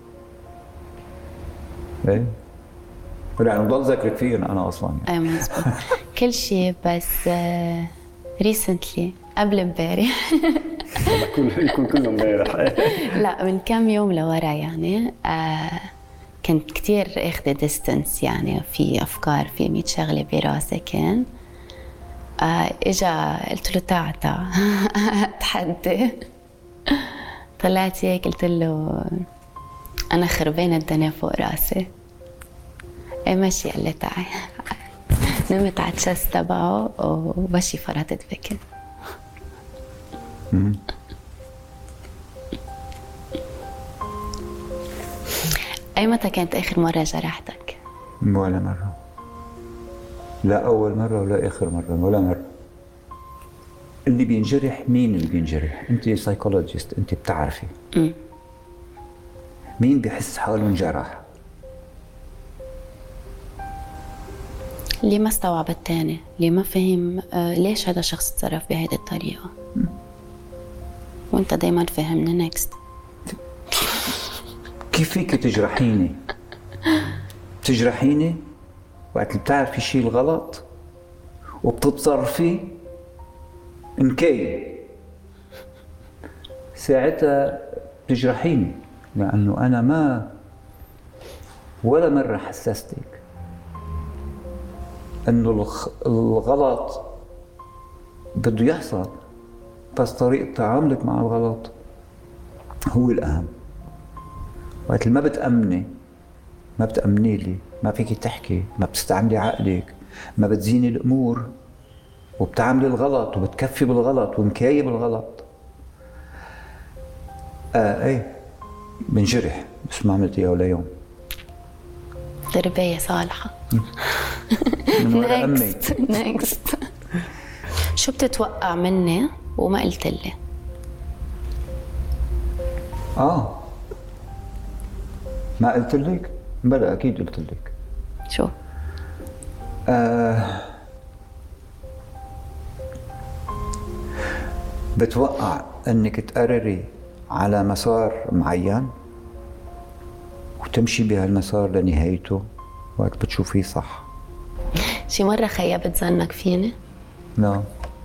ايه يعني بضل ذاكرك فيهم انا اصلا يعني. ايه مزبوط. كل شيء بس ريسنتلي قبل امبارح. يكون كله امبارح. لا من كم يوم لورا يعني آه كنت كتير اخذة ديستنس، يعني في افكار في مية شغله براسي كان آه اجا قلت له تعا تعا تحدي. طلعت هيك قلت له انا خربانه الدنيا فوق راسي. ايه ماشي قال لي تعي. نمت على الشست تبعه وبشي فرطت بكي. اي متى كانت اخر مره جرحتك؟ ولا مره، لا اول مره ولا اخر مره ولا مره. اللي بينجرح مين اللي بينجرح؟ انت سايكولوجيست، انت بتعرفي م. مين بيحس حاله انجرح؟ اللي ما استوعب الثاني، اللي ما فهم آه ليش هذا الشخص تصرف بهذه الطريقه. م. وانت دايما فهمنا نيكست. كيف فيك تجرحيني؟ تجرحيني وقت اللي بتعرفي شيء الغلط وبتتصرفي انكي ساعتها تجرحيني، لأنه أنا ما ولا مرة حسستك أنه الغلط بده يحصل، بس طريقة تعاملك مع الغلط هو الأهم. وقت اللي ما بتأمني ما بتأمني لي، ما فيك تحكي، ما بتستعملي عقلك، ما بتزيني الأمور وبتعملي الغلط وبتكفي بالغلط ومكاية بالغلط. آه ايه بنجرح، بس ما عملت اياه ولا يوم. تربية صالحة. من ورا أمي. نيكست نيكست. شو بتتوقع مني وما قلت لي؟ اه ما قلت لك؟ بلا اكيد قلت لك. شو؟ آه بتوقع انك تقرري على مسار معين وتمشي بهالمسار لنهايته وقت بتشوفيه صح. شي مرة خيبت ظنك فيني؟ لا.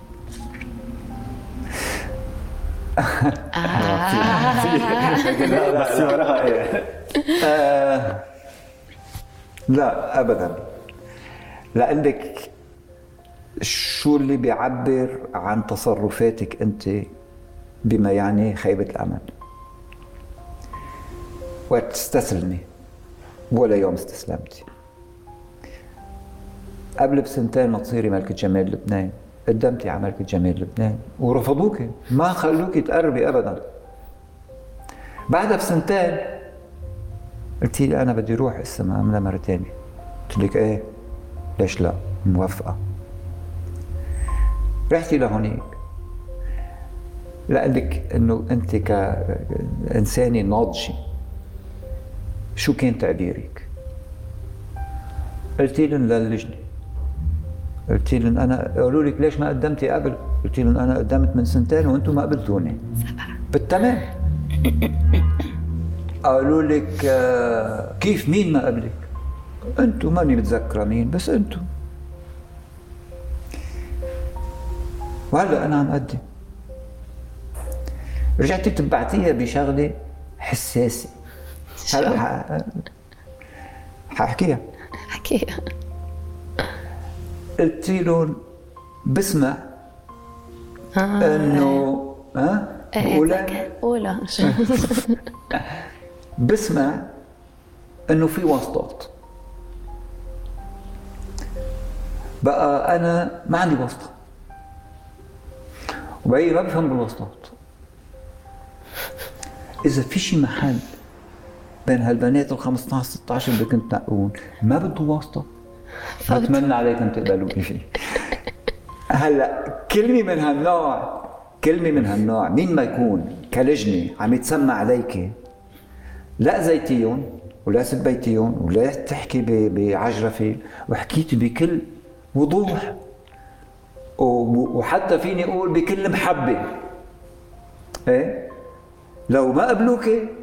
لا ابدا، لانك شو اللي بيعبر عن تصرفاتك انت بما يعني خيبة الامل. وقت تستسلمي ولا يوم استسلمتي. قبل بسنتين ما تصيري ملكة جمال لبنان قدمتي على ملكة جمال لبنان ورفضوكي، ما خلوكي تقربي ابدا. بعدها بسنتين قلتي لي انا بدي اروح هسه اعملها مرة ثانية. قلت لك ايه ليش لا، موافقة. رحتي لهونيك لأنك انه انت كإنسانة ناضجة شو كان تعبيرك؟ قلتي لهم للجنة، قلتي لهم انا، قالوا لك ليش ما قدمتي قبل؟ قلتي لهم انا قدمت من سنتين وانتم ما قبلتوني. بالتمام. قالوا لك آه كيف مين ما قبلك؟ انتم، ماني متذكرة مين، بس انتم. وهلا انا عم قدم. رجعتي تبعتيها بشغله حساسه. هلا حاحكيها. حكيها. قلت لهم بسمع آه انه ها قولها قولها بسمع انه في واسطات. بقى انا ما عندي واسطه وبقى ما بفهم بالواسطات. اذا في شي محل بين هالبنات ال خمسطعش ستطعش اللي كنت نقول ما بده واسطه، بتمنى عليكم تقبلوا فيه. هلا كلمه من هالنوع كلمه من هالنوع مين ما يكون كلجنه عم يتسمى عليك، لا زيتيهم ولا سبيتيهم ولا تحكي بعجرفه، وحكيتي بكل وضوح وحتى فيني اقول بكل محبه. ايه لو ما قبلوك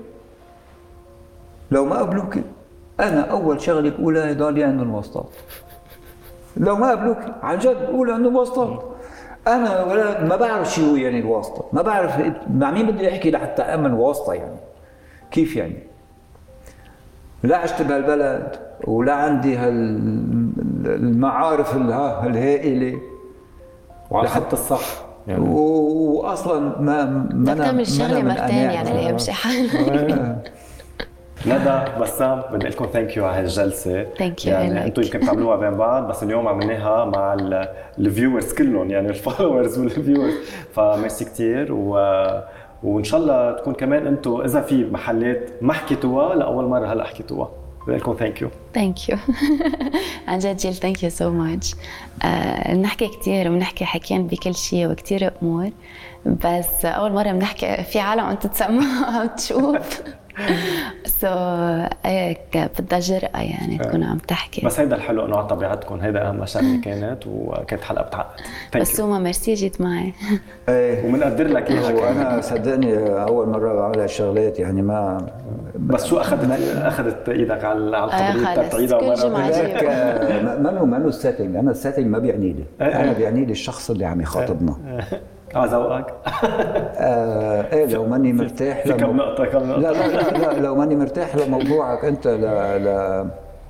لو ما قبلوك انا اول شغله بقولها هدول عندهم واسطات. لو ما قبلوك عن جد بقول عندهم واسطات. انا ولد ما بعرف شو هو يعني الواسطه، ما بعرف مع مين بدي احكي لحتى امن واسطه يعني كيف يعني. لا عشت بهالبلد ولا عندي هالمعارف الهائله وعلى خط الصح يعني. واصلا ما ما بدك تعمل شغله مرتين يعني لا يمشي حالك. ندى بسام بدي لكم ثانك يو على هالجلسه. ثانك يو يعني انتم يمكن بتعملوها بين بعض بس اليوم عملناها مع الفيورز كلهم يعني الفولورز والفيورز، فميرسي كثير و وان شاء الله تكون كمان انتم اذا في محلات ما حكيتوها لاول مره هلا حكيتوها. بدي لكم ثانك يو. ثانك يو عن جد جيل ثانك يو سو ماتش. بنحكي كثير وبنحكي حكيان بكل شيء وكثير امور، بس اول مره بنحكي في عالم عم تتسمع عم تشوف سو هيك بدها جرأة يعني تكون عم تحكي. بس هيدا الحلو انه على طبيعتكم، هيدا اهم شغله كانت وكانت حلقه بتعقد. بس سوما ميرسي جيت معي. ايه وبنقدر لك اياها. وانا صدقني اول مره بعمل هالشغلات يعني ما بس شو اخذت اخذت ايدك على على الخبريه تعيدها مره لك. منو منو السيتنج، انا السيتنج ما بيعني لي، انا بيعني لي الشخص اللي عم يخاطبنا. اه ذوقك. آه ايه لو ماني مرتاح في كم نقطه كم نقطه لا لا لا, لا لو ماني مرتاح لموضوعك انت لا لا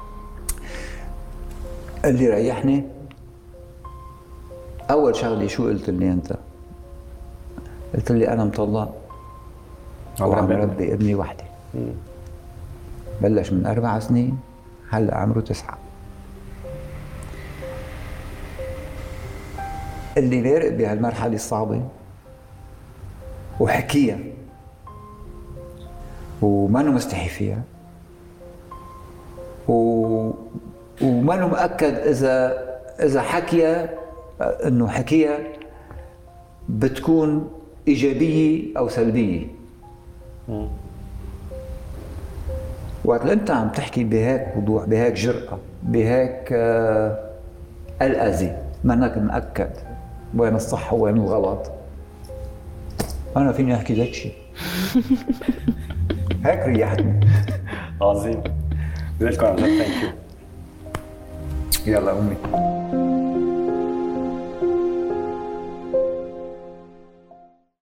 اللي ريحني اول شغله شو قلت لي انت؟ قلت لي انا مطلق وعم ربي ابني وحدي. بلش من اربع سنين هلا عمره تسعه. اللي بيرق بهالمرحله الصعبه وحكيها ومانو مستحي فيها و... ومانو مأكد اذا اذا حكيها انه حكيها بتكون ايجابيه او سلبيه. وقت اللي انت عم تحكي بهيك وضوح بهيك جرأة بهيك آه الأذى مانك مأكد وين الصح وين الغلط، انا فيني احكي ذاك شيء. هيك ريحتني. عظيم. بدي لكم عن جد ثانك يو. يلا امي.